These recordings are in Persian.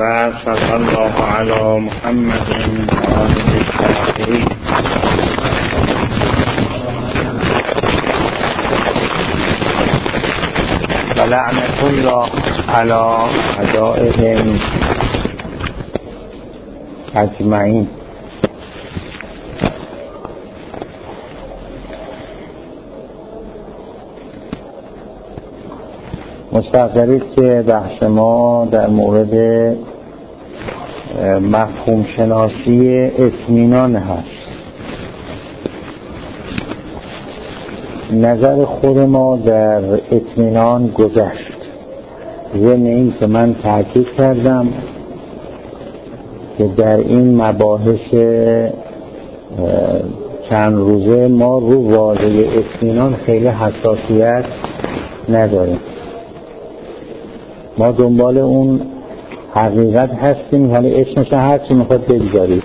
و صلی الله علی محمد و آله الطاهرین. و لعنت الله علی اعدائهم اجمعین. مستحضرید که بحث ما در مورد مفهوم شناسی اطمینان هست. نظر خود ما در اطمینان گذشت، ضمن این که من تاکید کردم که در این مباحث چند روزه ما رو واژه اطمینان خیلی حساسیت نداریم. ما دنبال اون حقیقت هستیم، حالا اسمش هرچی میخواد بگذارید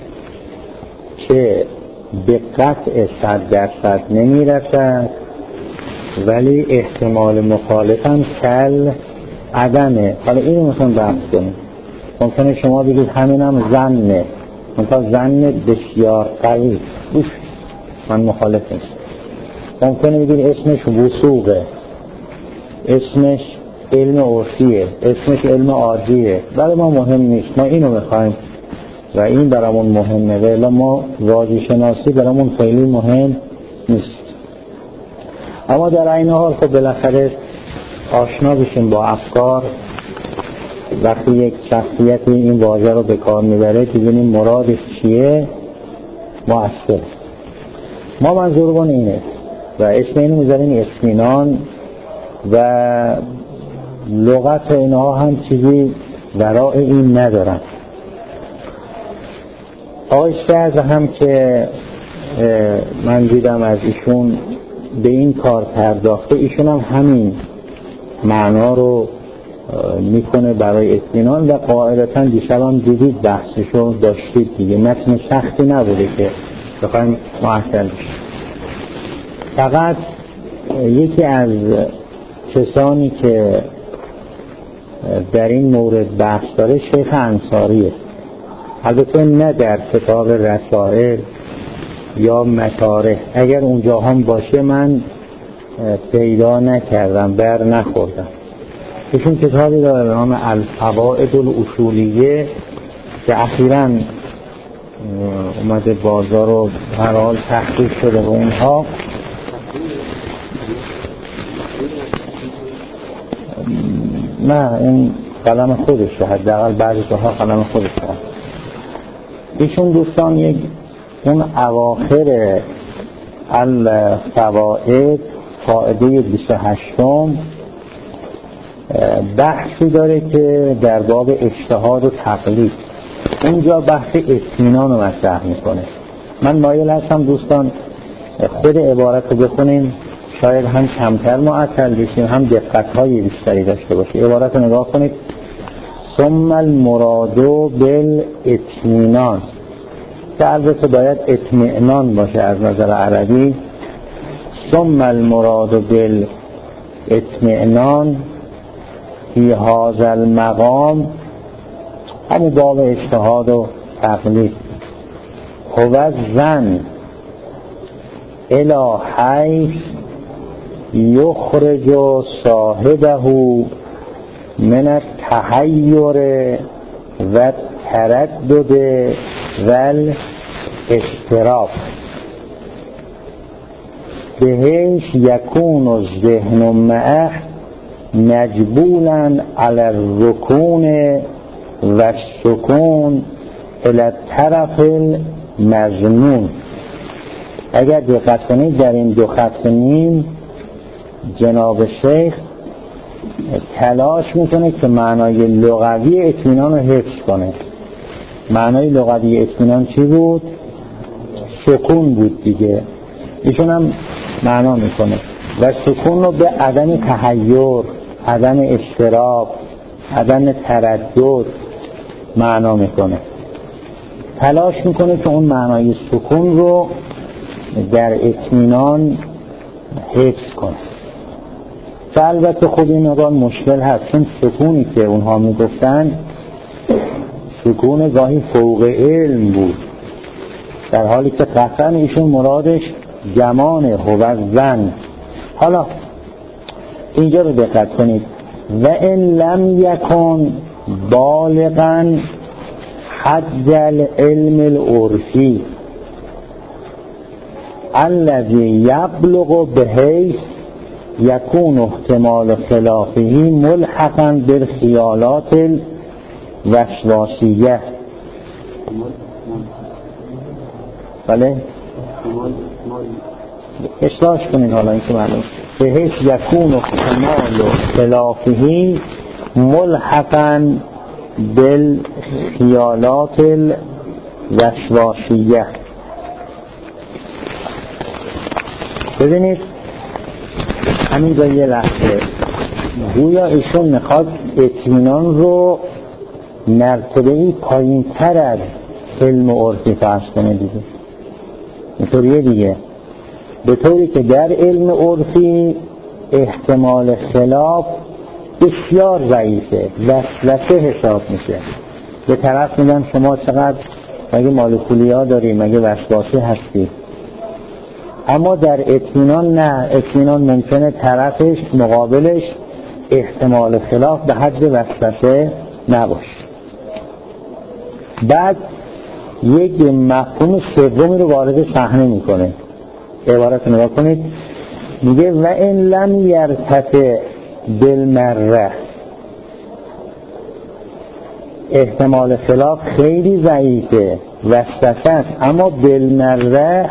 که به قطع 100% نمیرسد، ولی احتمال مخالف هم کل عدمه. حالا اینو میخوام بحث کنیم. ممکنه شما بگید همینم ظنه، منتها ظن بسیار قوی، من مخالف نیست. ممکنه بگید اسمش وثوقه، اسمش علم عرفیه، اسمش علم عادیه، برای ما مهم نیست، ما اینو میخوایم و این برامون مهمه، ولی ما واژه شناسی برامون خیلی مهم نیست. اما در این حال خب بالاخره آشنا بشیم با افکار. وقتی یک شخصیت این واژه رو به کار میبره که ببینیم مرادش چیه، مؤثر. ما منظورمون اینه و اسم اینو میذاریم اطمینان و لغت اینها هم چیزی ورای این ندارن. آقای شعر هم که من دیدم از ایشون به این کار پرداخته، ایشون هم همین معنا رو میکنه برای اطمینان و قاعدتا دیشب هم دیدید بحثشو داشتید دیگه، متن سختی نبوده که بخوایم محسن بشیم. فقط یکی از کسانی که در این مورد بحث داره شیخ انصاریه، البته نه در کتاب رسائل یا مطارح، اگر اونجا هم باشه من پیدا نکردم، بر نخوردم. ایشون کتابی داره به نام الفوائد الاصولیه که اخیراً اومده بازار و هر حال تحقیق شده و اونها نه این قلم خودشه، حداقل بعضی جاها قلم خودشه. ایشون دوستان یک اون اواخر الفوائد قاعده 28م بحثی داره که در باب اجتهاد و تقلید، اونجا بحث اطمینان رو مطرح میکنه. من مایل هستم دوستان خود عبارت رو بخونیم، شاید هم کمتر معطل بشیم هم دقت‌های بیشتری داشته باشیم. عبارت رو نگاه کنید. ثم المراد بالاطمینان، که البته باید اطمینان باشه از نظر عربی. ثم المراد بالاطمینان فی هذا المقام، همون باب اجتهاد و تقلید، هو الظن الی حیث یخرج صاحبه من التحیر و تردد و الاضطراب بحیث یکون الذهن معه مجبولا علی الرکون و السکون الی الطرف المظنون. اگر دقت کنید در این دو خط نیم جناب شیخ تلاش میکنه که معنای لغوی اطمینان رو حفظ کنه. معنای لغوی اطمینان چی بود؟ سکون بود دیگه. ایشون هم معنا میکنه و سکون رو به عدم تحیر، عدم اضطراب، عدم تردد معنا میکنه. تلاش میکنه که اون معنای سکون رو در اطمینان حفظ کنه. که البته خود این مقدار مشکل هست، چون سکونی که اونها میگفتن سکون گاهی فوق علم بود، در حالی که قطعا ایشون مرادش جمانه هو زن. حالا اینجا رو دقت کنید، و ان لم یکن بالغا حد العلم العرفی الذي یبلغ بحیث یکون احتمال خلافه ملحقا بالخیالات الوسواسیه. بله اصلاحش کنید حالا این که معلوم بحیث یکون احتمال خلافه ملحقا بالخیالات الوسواسیه. ببینید همین جا یه لحظه گویا ایشون میخواد اطمینان رو مرتبه‌ای پایین تر از علم عرفی فرض کنه دیگه. اینطوریه دیگه، به طوری که در علم عرفی احتمال خلاف بسیار ضعیفه، وسوسه حساب میشه. به طرف میگن شما چقدر مگه مالکولیا داری، مگه وسواسی هستی؟ اما در اطمینان نه، اطمینان ممکنه طرفش مقابلش احتمال خلاف به حد وسوسه نباشه. بعد یک مفهوم سومی رو وارد صحنه میکنه. عبارت نگاه کنید، میگه و ان لم یرتفع بالمره، احتمال خلاف خیلی ضعیفه، وسوسه است، اما بالمره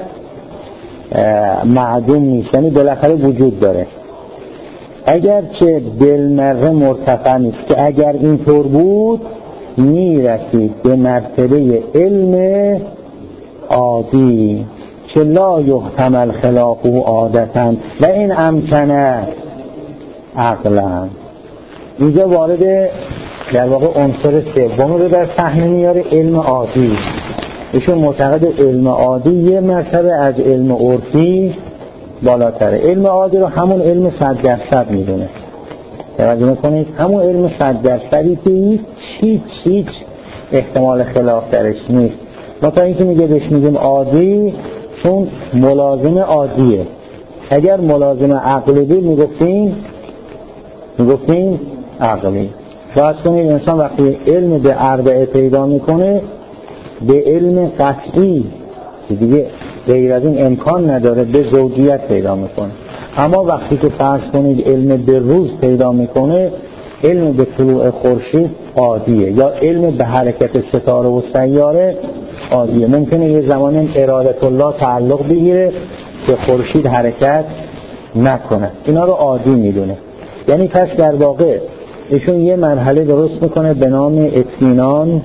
معدوم نیست، یعنی بالاخره وجود داره. اگر چه بالمره مرتفع نیست، که اگر اینطور بود میرسید به مرتبه علم عادی که لا یحتمل خلافه عادتا و این امکنه عقلا. اینجا وارد در واقع عنصر سوم رو در صحنه میاره، علم عادی. ایشون معتقد علم عادی یه مرتبه از علم عرفی بالاتره. علم عادی رو همون علم 100% میدونه. توجه میکنید، همون علم 100%ی که هیچ احتمال خلاف درش نیست. مثلا اینکه میگه بهش میگیم عادی چون ملازم عادیه. اگر ملازم عقلی بود میگفتیم عقلی. فرض کنید انسان وقتی علم به اربعه پیدا میکنه، به علم قطعی که دیگه غیر از این امکان نداره، به زوجیت پیدا میکنه. اما وقتی که فرض کنید علم به روز پیدا میکنه، علم به طلوع خورشید عادیه، یا علم به حرکت ستاره و سیاره عادیه. ممکنه یه زمان اراده الله تعلق بگیره که خورشید حرکت نکنه، اینا رو عادی میدونه. یعنی پس در واقع ایشون یه مرحله درست میکنه به نام اطمینان،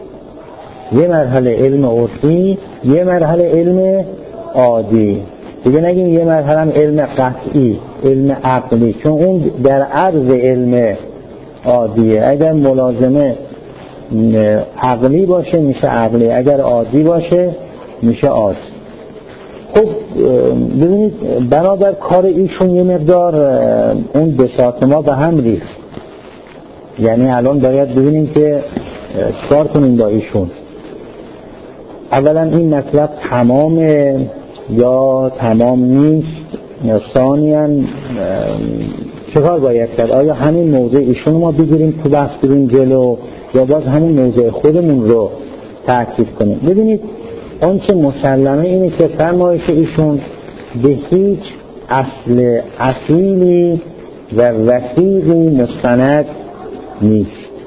یه مرحله علم عرفی، یه مرحله علم عادی. دیگه نگیم یه مرحله هم علم قطعی، علم عقلی، چون اون در عرض علم عادیه. اگر ملازمه عقلی باشه میشه عقلی، اگر عادی باشه میشه عادی. خب ببینید بنابر کار ایشون یه مقدار اون بساط ما به هم ریخت. یعنی الان باید ببینیم که چکار کنیم با ایشون. اولا این مطلب تمامه یا تمام نیست، ثانیاً چه کار باید کرد؟ آیا همین موضع ایشون ما بگیریم تو بحث بریم جلو، یا باز همین موضع خودمون رو تأکید کنیم؟ ببینید آنچه مسلمه اینه که فرمایش ایشون به هیچ اصل اصیلی و وثیقی مستند نیست.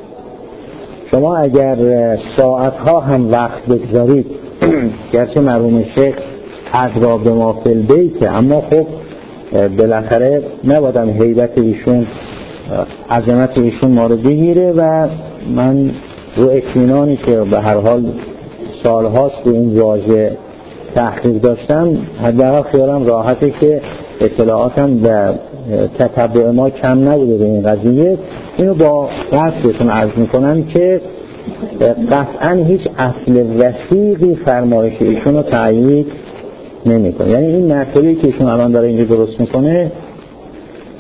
شما اگر ساعتها هم وقت بگذارید، گرچه مرحوم شیخ ادرا به ما فی البیت، اما خب بالاخره نبادم هیبت ایشون، عظمت ایشون ما رو بگیره و من رو اطمینانی که به هر حال سالهاست به این واژه تحقیق داشتم، حداقل خیالم راحته که اطلاعاتم و تتبع ما کم نبوده به این قضیه. اینو با قصدتون عرض میکنم که قطعا هیچ اصل وثیقی فرمایش ایشون رو تأیید نمیکنه. یعنی این مرتبه‌ای که ایشون الان داره اینجا درست میکنه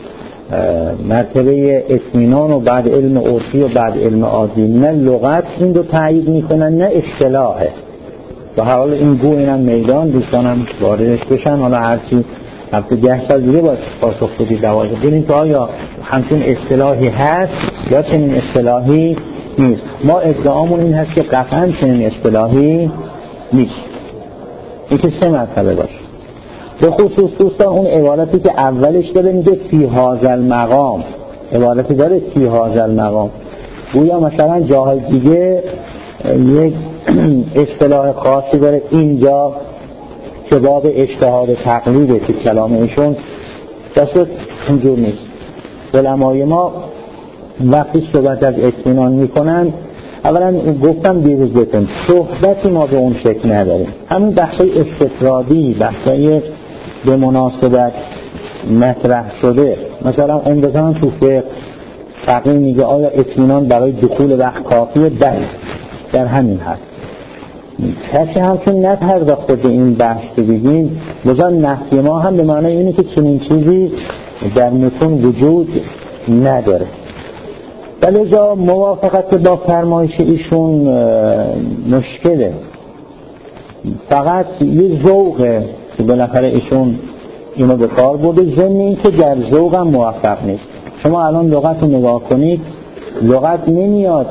مرتبه اطمینان و بعد علم عرفی و بعد علم عادی، نه لغت این رو تایید میکنن نه اصطلاحه. و حال این گو اینم میدان دوستانم واردش بشن، حالا هرچی هفته 10 سال دیگه باید پاسخ بدید دوازه ببینیم که آیا همچون اصطلاحی هست یا چنین اصطلاحی نیست. ما ادعامون این هست که قطعا چنین اصطلاحی نیست. این که 3 مرتبه باشه. به خصوص دوستان اون عبارتی که اولش داره میگه فی هذا المقام، عبارتی داره فی هذا المقام، گویا مثلا جاهای دیگه یک اصطلاح خاصی داره، اینجا که باب اجتهاد تقلیده که کلام ایشون دست اینجور نیست. علمای ما وقتی صحبت از اطمینان میکنن، اولا گفتم دیروز بهتون صحبتی ما به اون شکل نداریم، همین بحثای استفرادی، بحثای به مناسبت مطرح شده. مثلا اندازان تو فقیه میگه آیا اطمینان برای دخول وقت کافیه؟ بله، در همین هست. کسی همچون نپرداخته به این بحث که بگیم، لذا نفی ما هم به معنی اینه که چنین چیزی در متون وجود نداره. و لذا موافقت با فرمایش ایشون مشکله، فقط یه ذوقه که بالاخره ایشون اینو به کار برده، ضمن این که در ذوق هم موفق نیست. شما الان لغت رو نگاه کنید، لغت نمیاد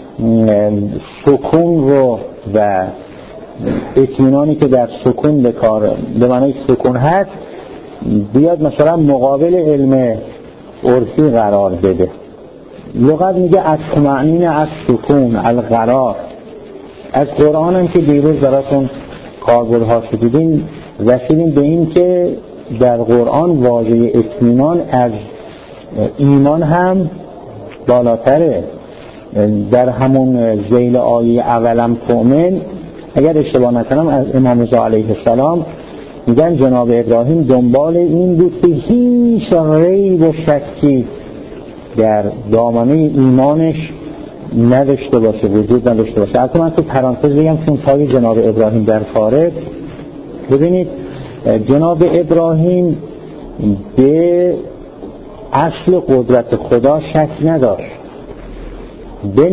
سکون رو و اطمینانی که در سکون به کار به معنی سکون هست بیاد مثلا مقابل علم عرفی قرار بده. لغت میگه از طمأنینه، از سکون، القرار. از قرآن هم که دیروز براتون کاربردها شدیدین رسیدیم به این که در قرآن واژه اطمینان از ایمان هم بالاتره. در همون ذیل آیه اولم تؤمن، اگر اشتباه نکنم از امام رضا علیه السلام میگن جناب ابراهیم دنبال این بود که هیچ ریب و شکی در دامنه ایمانش نداشته باشه، وجود نداشته باشه. البته من تو پرانتز بگم چون پای جناب ابراهیم در خارج، ببینید جناب ابراهیم به اصل قدرت خدا شک نداشت، به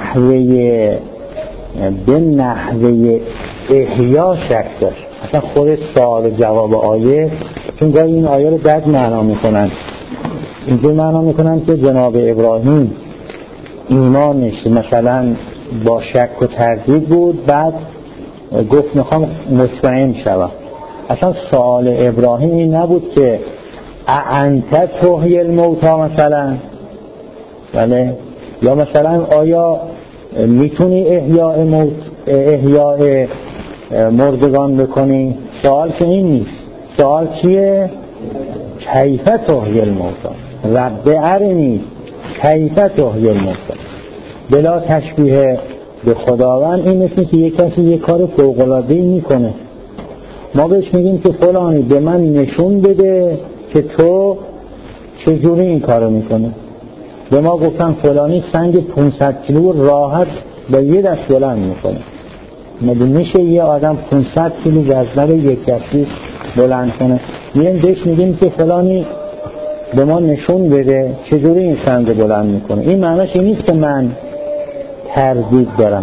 نحوه احیا شک داشت. اصلا خود سوال جواب آیه، چون گاهی این آیه رو بد معنا میکنن، اینجور معنا میکنن که جناب ابراهیم ایمانش مثلا با شک و تردید بود، بعد گفت میخوام مطمئن شوم. اصلا سوال ابراهیم این نبود که اعنت تحیی الموتی مثلا، بله، یا مثلا آیا میتونی احیاء مردگان بکنی. سوال که این نیست. سوال چیه؟ کیف تحیی الموتی، رب ارنی کیف تحیی الموتی. بلا تشبیه به خداوند این مثل که یک کسی یک کار فوق‌العاده‌ای میکنه، ما بهش میگیم که فلانی به من نشون بده که تو چجوری این کارو میکنه. به ما گفتن فلانی سنگ 500 کیلو راحت با یه دست بلند میکنه. مگه میشه یه آدم 500 کیلو وزنه رو یک دستی بلند کنه؟ بهش میگیم که فلانی به ما نشون بده چجوری این سنگ بلند میکنه. این معنیش این نیست که من تردید دارم.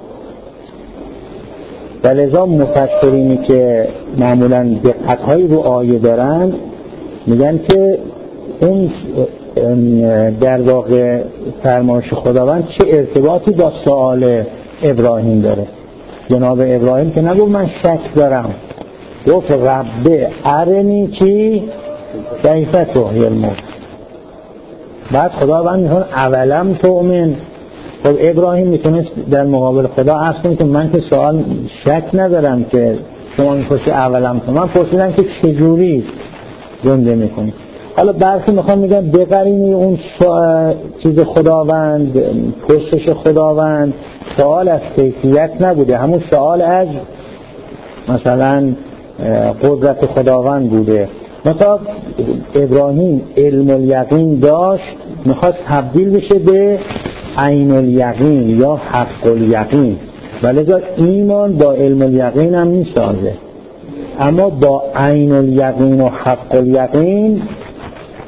ولذا مفسرینی که معمولاً دقت‌هایی رو آیه دارن میگن که اون در واقع فرمایش خداوند چه ارتباطی با سوال ابراهیم داره. جناب ابراهیم که نگو من شک دارم، گفت رب ارنی کی کیف تحیی الموتی. بعد خداوند میگه اولم تؤمن. خب ابراهیم میتونست در مقابل خدا عرض کنه که من که سوال شک ندارم که شما میپرسی اولم تؤمن، من پرسیدم که چجوری زنده میکنی. حالا برخی میخوام میگن بقرینی اون چیز خداوند، پرسش خداوند سوال از کیفیت نبوده، همون سوال از مثلا قدرت خداوند بوده. مثلا ابراهیم علم الیقین داشت، میخواست تبدیل بشه به عین الیقین یا حق الیقین، ولی ایمان با علم الیقین هم میسازه، اما با عین الیقین و حق الیقین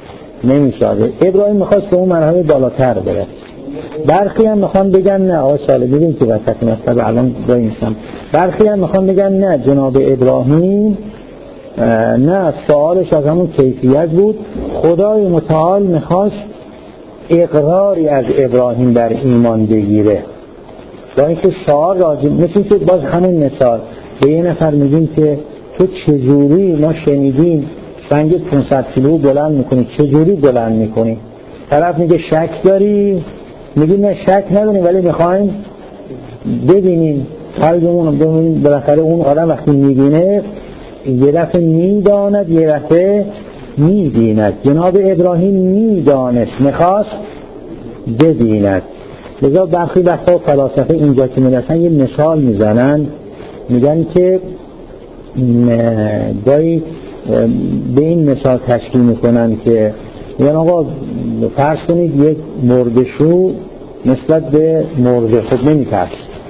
نمیسازه. ابراهیم میخواست به اون مرحله بالاتر بره. برخی هم میخوان بگن نه آقا صالح، دیدیم که وسط مطلب الان داییستم، برخی هم میخوان بگن نه جناب ابراهیم نه، سوالش از همون کیفیت بود. خدای متعال میخواست اقراری از ابراهیم بر ایمان بگیره، با اینکه سوال راجع مثل که باز همین مثال به یه نفر میگیم که تو چجوری، ما شنیدیم سنگ 500 کیلو بلند میکنی، چجوری بلند میکنی؟ طرف میگه شک داری، میگیم نه شک نداریم ولی میخوایم ببینیم، قلبمون رو ببینیم. بالاخره اون آدم وقتی میبینه یه دفعه میداند یه دفعه میبیند. جناب ابراهیم میدانست، میخواست ببیند. لذا برخی وقتا فلاسفه اینجا که میرسن یه مثال میزنن، میگن که گاهی به این مثال تشکیل میکنن که یعنی آقا فرض کنید یک مردشو نسبت به مرده خود نمیترس،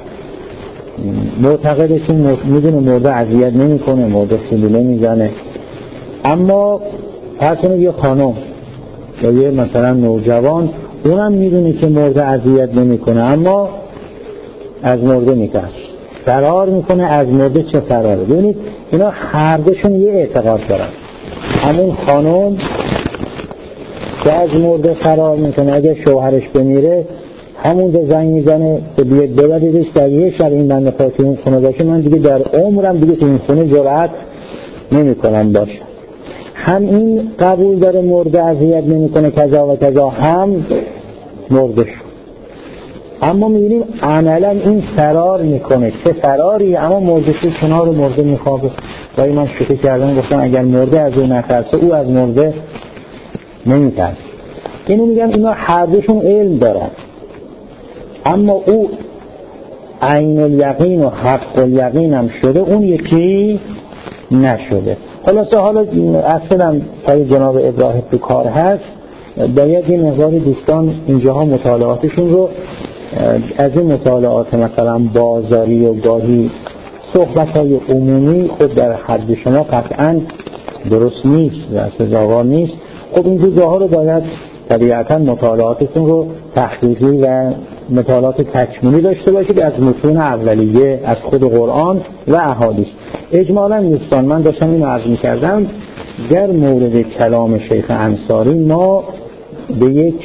معتقدشون میدونه مرده اذیت نمیکنه، مرده سلوله میزنه، اما فرض کنید یه خانم یا یه مثلا نوجوان اونم میدونه که مرده اذیت نمیکنه اما از مرده میترس، فرار میکنه از مرده. چه فراره؟ ببینید اینا هر دوشون یه اعتقاد دارن. همون خانم که از مرده فرار میکنه اگه شوهرش بمیره همون به زنگ میزنه که بیاد ببریدش در یه شب این بنده خاطی اون خونه باشه، من دیگه در عمرم دیگه تو این خونه جرأت نمیکنم باشه. هم این قبول داره مرده اذیت نمیکنه کذا و کذا، هم مرده شد. اما میبینیم عملا این فرار میکنه. چه فراری؟ اما مرده شد کنار مرده میخوابه. ولی من شوخی کردم گفتم اگر مرده از اون نترسه او از مرده نمیترسه. اینو میگم اینا هر دوشون علم دارن اما او عین الیقین و حق الیقین هم شده، اون یکی نشده. خلاصه حالا اصلا پای جناب ابراهیم تو کار هست، باید این مقدار دوستان اینجاها مطالعاتشون رو از این مطالعات مثلا بازاری و گاهی صحبت‌های عمومی خود در حد شما قطعاً درست نیست و سزاوار نیست. خب این جزاها رو باید طبیعتاً مطالعاتتون رو تحقیقی و مطالعات تکمیلی داشته باشید از متون اولیه، از خود قرآن و احادیث. اجمالاً دوستان من داشتم اینو عرض می‌کردم در مورد کلام شیخ انصاری ما به یک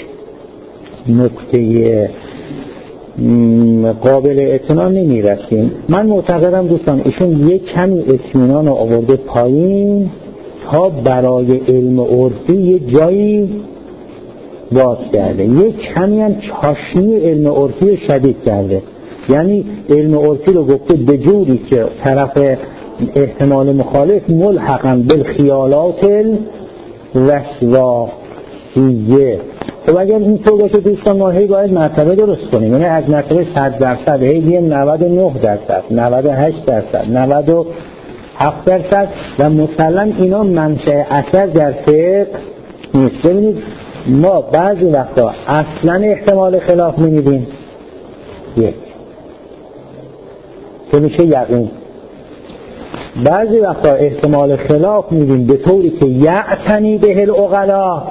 نکته قابل اعتنا نمی‌رسیم. من معتقدم دوستان ایشون یک کمی اطمینان رو آورده پایین تا برای علم عرفی یک جایی باز کرده، یک کمی هم چاشنی علم عرفی شدید کرده. یعنی علم عرفی رو گفته به جوری که طرف احتمال مخالف ملحقاً بالخیالات الوسواسیه. خب اگر اینطور باشه دوستان ما هی باید مرتبه درست کنیم، یعنی از مرتبه 100% هی بیم 99%، 98%، 97% و مسلم اینا منشأ اثر در فقه نیست. ببینید ما بعضی وقتا اصلا احتمال خلاف نمیدیم یک که میشه یقین، بعضی وقتا احتمال خلاف میدیم به طوری که یعتنی به العقلا.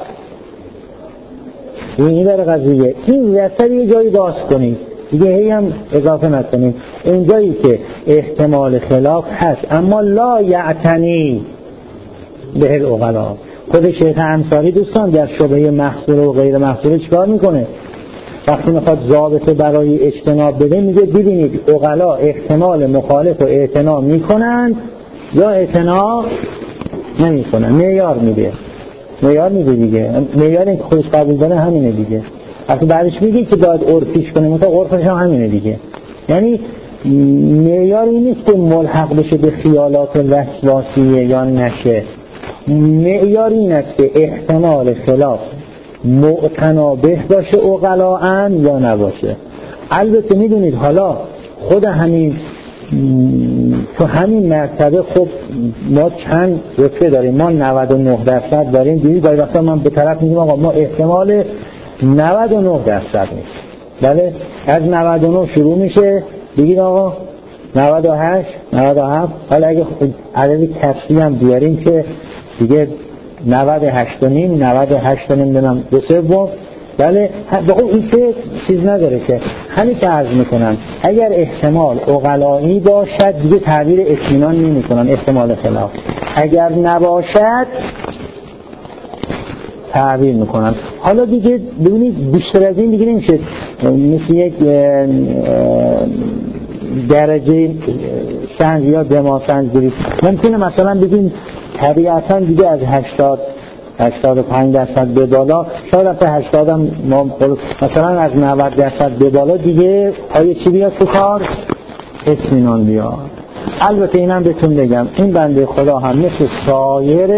این داره قضیه، این وسط یه جایی باز کنیم دیگه هی هم اضافه نکنیم. این جایی که احتمال خلاف هست اما لا یعتنی به العقلا. خود شیخ انصاری دوستان در شبهه محصول و غیر محصول چیکار میکنه؟ وقتی میخواد ضابطه برای اجتناب بده میگه ببینید عقلا احتمال مخالف رو اعتنا میکنند یا اعتنا نمیکنن. معیار میده دیگه، معیار این خودش قبول داره همینه دیگه. وقتی بعدش میگه که باید عرفیش کنه مثلا عرفش هم همینه دیگه. یعنی معیار این نیست که ملحق بشه به خیالات وسواسیه یا نشه، معیار این است که احتمال خلاف معتنابه باشه عقلاً یا نباشه. البته میدونید حالا خود همین تو همین مرتبه خب ما چند رتبه داریم، ما 99% داریم. دیدید باید وقتا من به طرف میگم آقا ما احتمال 99% نیست، بله از 99 شروع میشه بگید آقا 98 97. حالا اگه عدد کسری هم بیاریم که دیگه 98 و نیم 98 نمیدونم 2/3. بله بخون این که چیز نداره که همین که عرض میکنم اگر احتمال عقلایی باشد دیگه تعبیر اطمینان نمی کنن، احتمال خلاف اگر نباشد تعبیر میکنن. حالا دیگه ببینید بیشتر از این دیگه نمیشه مثل یک درجه سنج یا دما سنج برید. ممکنه مثلا بگیم طبیعتا دیگه از 85% به بالا، شاید تا 80 هم مثلا از 90% به بالا دیگه آیه چی بیاد تو کار؟ اطمینان بیاد. البته اینم بهتون بگم این بنده خدا هم مثل سایر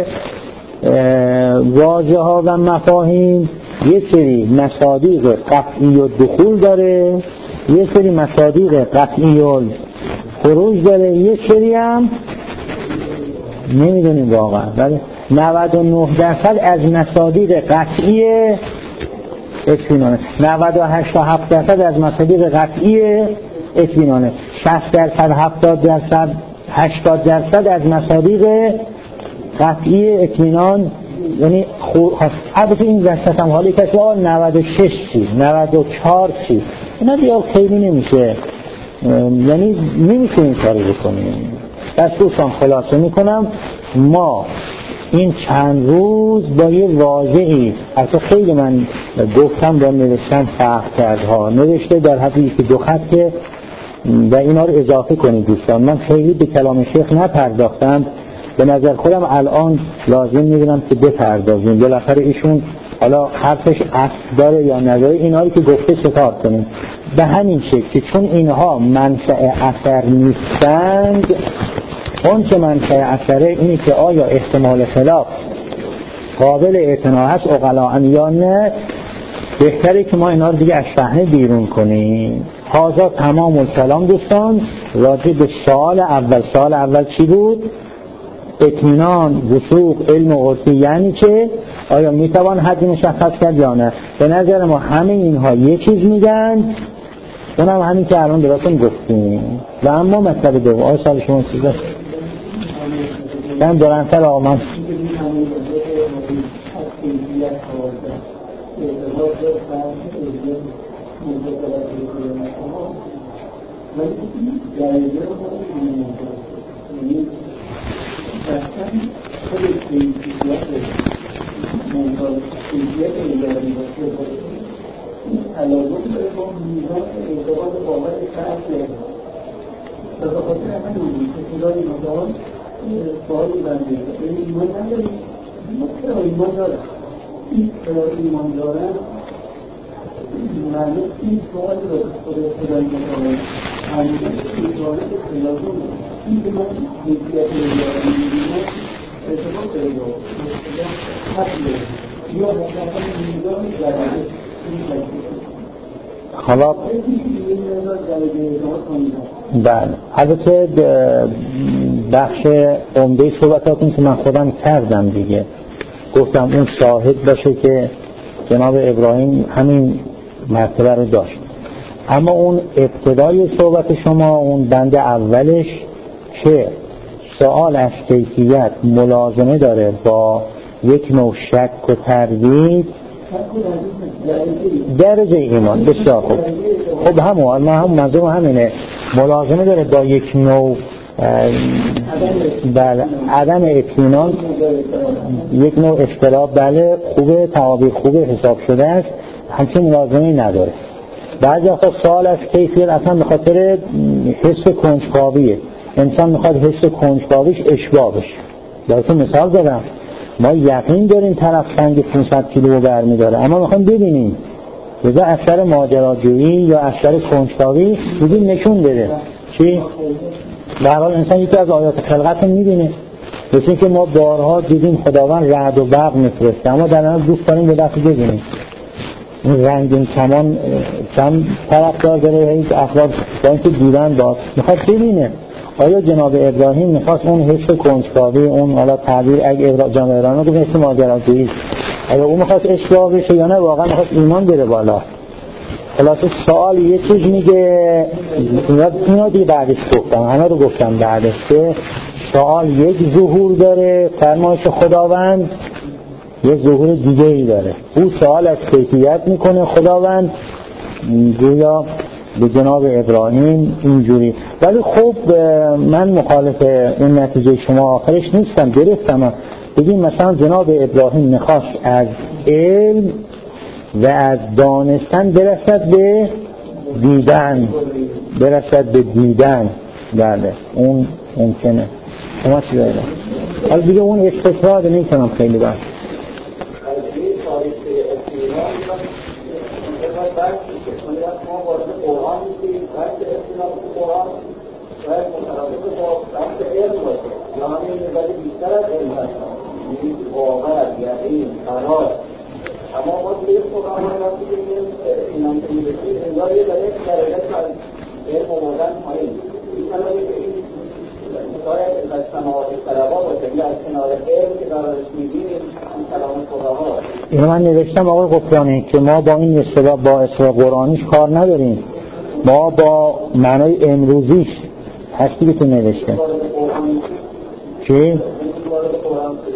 واژه ها و مفاهیم یه سری مصادیق قطعی و دخول داره، یه سری مصادیق قطعی و خروج داره، یه سری هم نمیدونیم واقعا. ولی 99% از مصادیق قطعی اطمینانه، 98 تا 7% از مصادیق قطعی اطمینانه، 60% 70% 80% از مصادیق قطعی اطمینان. یعنی البته این وسط هم حالی کسی 96 چی 94 چی اینا دیگه خیلی نمیشه، یعنی نمیشه این کاری بکنیم. بس دوستان خلاصه میکنم ما این چند روز با یه واژه‌ای اصلا خیلی من گفتم با نوشتن فرق کرد ها، نوشته در حدی که 2 خطه و اینا رو اضافه کنید دوستان. من خیلی به کلام شیخ نپرداختم، به نظر خودم الان لازم می‌دونم که بپردازیم. بالاخره ایشون حالا حرفش اصل داره یا نداره، اینا رو که گفته چکار کنیم به همین شکل که چون اینها منشأ اثر نیستند، اون که منشأ اثره اینی که آیا احتمال خلاف قابل اعتنا هست عقلاً یا نه، بهتره که ما اینا رو دیگه از صحنه بیرون کنیم. هازا تمام الکلام دوستان راجع به سوال اول چی بود؟ اطمینان، وثوق، علم و عرفی، یعنی که آیا میتوان حد مشخص کرد یا نه. به نظر ما همه اینها یه چیز میگن، اونم همین که الان درستون گفتیم. و اما مطلب دوم آیا سال شما چیزه؟ من دورانتر آمان سوالی بنده ایمان نداریم، چرا ایمان دارم؟ این ایمان دارم معنی این سوالی رو خدا ایمان دارم همیشه ایمانه به خلازون این که من حیثیت ایمان ارتباط داریم حقیه یا مطلقا میدان درجه حالا بله البته بخش عمده صحبتاتون که من خودم کردم دیگه، گفتم اون شاهد باشه که جناب ابراهیم همین مرتبه رو داشت. اما اون ابتدای صحبت شما اون بند اولش که سوال از کیفیت ملازمه داره با یک نوع شک و تردید درجه ایمان. بسیار خوب. خب همون منظور همینه، ملازمه داره با یک نوع بله عدم اطمینان، یک نوع اختلاف. بله خوبه، تعابیر خوبه، حساب شده است، همچین ملازمه نداره. بعضی وقتا سوال از کیفیت اصلا به خاطر حس کنجکاویه، انسان میخواد حس کنجکاویش اشباع بشه. براتون مثال زدم، ما یقین داریم طرف سنگ 500 کیلو رو برمی‌داره، اما میخوایم ببینیم جزء اثر ماجراجویی یا اثر کنجکاوی ببین نشون بده چی؟ به هر حال انسان یکی از آیات خلقت رو می‌بینه، مثل که ما بارها دیدیم خداوند رعد و برق می‌فرسته، اما در اون دوست داریم به دست ببینیم این رنگین کمان چند طرفدار داره، هیچ افراد با اینکه دیدن باز میخواد ببینه آیا جناب ابراهیم میخواست اون حس کنجکاوی، اون حالا تعبیر اگه جناب ابراهیم رو حس ماجراجویی، آیا اون میخواست اشتباه بشه یا نه واقعا میخواست ایمان بره بالا. خلاصه سوال یه چیز میگه، اینا دیگه بعدش گفتم، همه رو گفتم بعدش که سوال یک ظهور داره، فرمایش خداوند یک ظهور دیگه ای داره. او سوال از کیفیت میکنه، خداوند گویا به جناب ابراهیم اینجوری. ولی خب من مخالف این نتیجه شما آخرش نیستم، درستم. بگیم مثلا جناب ابراهیم میخواست از علم و از دانستن برسد به دیدن، بله اون ممکنه. شما چی دارید؟ حالا دیگه اون استفاده نمی‌کنم خیلی بحث. اما ما توی قرآن وقتی می‌بینیم اینا که می‌رسیم انگار یه درجه از علم آوردن پایین. مثلا این شاید از سماوات طلبا باشه یا از کنار علم که دارش می‌بینیم این کلام فقها. اینو من نوشتم آقای قفرانی که ما با این اصطلاح قرآنیش کار نداریم، ما با معنای امروزیش هستی که تو نوشته. چی؟